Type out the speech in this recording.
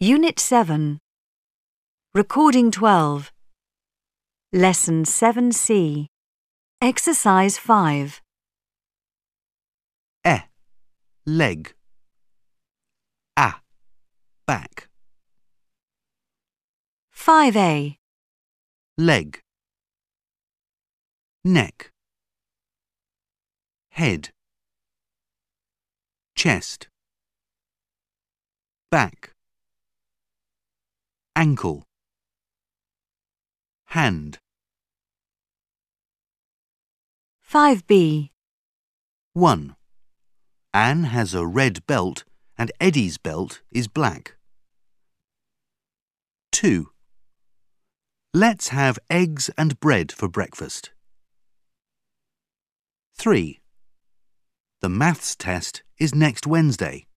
Unit 7. Recording 12. Lesson 7C. Exercise 5. Leg. Back. 5A. Leg. Neck. Head. Chest. Back. Ankle. Hand. 5B. 1. Anne has a red belt and Eddie's belt is black. 2. Let's have eggs and bread for breakfast. 3. The maths test is next Wednesday.